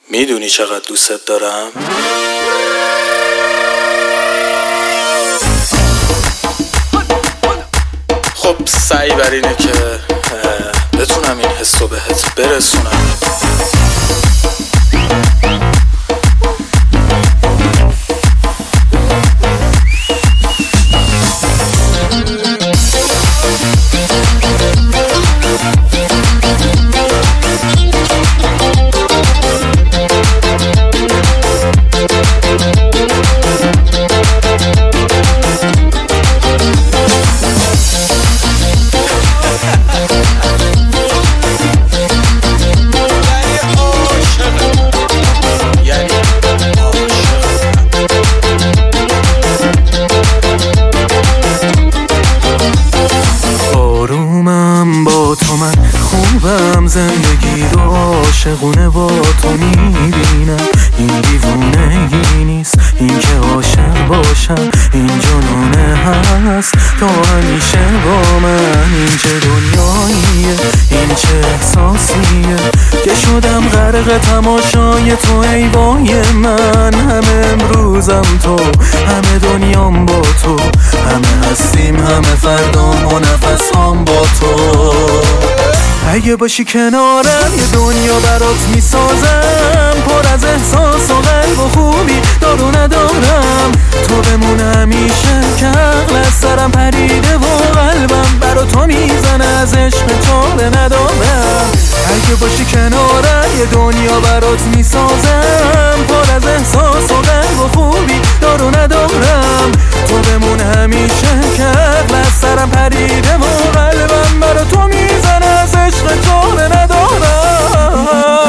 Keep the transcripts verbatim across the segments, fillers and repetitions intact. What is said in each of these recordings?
میدونی چقدر دوستت دارم؟ خب سعی بر اینه که بتونم این حسو بهت برسونم. زندگی رو عاشقونه با تو میبینم. این دیوونگی نیست، این که عاشق باشم این جنونه هست. تو همیشه با من، این چه دنیاییه، این چه احساسیه که شدم غرق تماشای تو ای وای من. همه امروزم تو، همه دنیام با تو، همه هستیم همه فردام و نفسام با تو. اگه باشی کنارم یه دنیا برات میسازم، پر از احساس و قلب و خوبی دارو ندارم. تو بمون همیشه که عقل از سرم پریده و قلبم برا تو میزنه، از عشق چاره ندارم. اگه باشی کنارم یه دنیا برات میسازم، پر از احساس و قلب و خوبی دارو ندارم. تو بمون همیشه که عقل از سرم پریده و قلبم برا تو میزنه، از عشق چاره ندارم.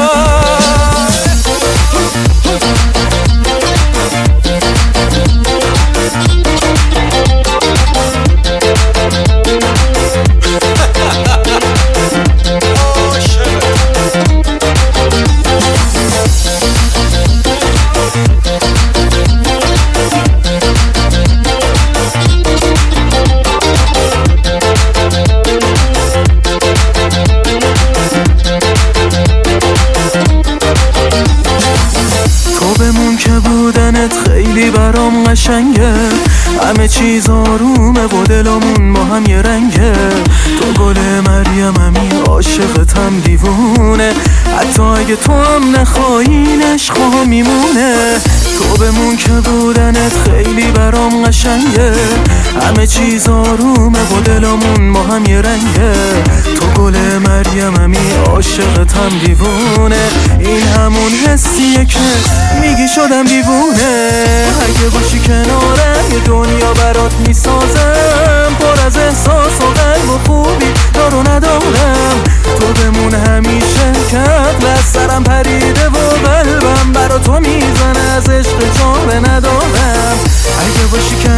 خیلی برام قشنگه، همه چیز آرومه و دلمون با هم یه رنگه. تو گل مریممی عاشقتم دیوونه، حتی اگه تو هم نخواهی عشقا میمونه. تو بمون که بودنت خیلی برام قشنگه، همه چیز آرومه و دلمون با هم یه رنگه. تو گل مریممی عاشقتم دیوونه، این همون حسیه که میگی شدم دیوونه. اگه باشی کنارم یه دنیا برات میسازم، پر از احساس و قلب و خوبی دارو ندارم. تو بمون همیشه که عقل از سرم پریده و قلبم برا تو میزنه، از عشق چاره ندارم. اگه باشی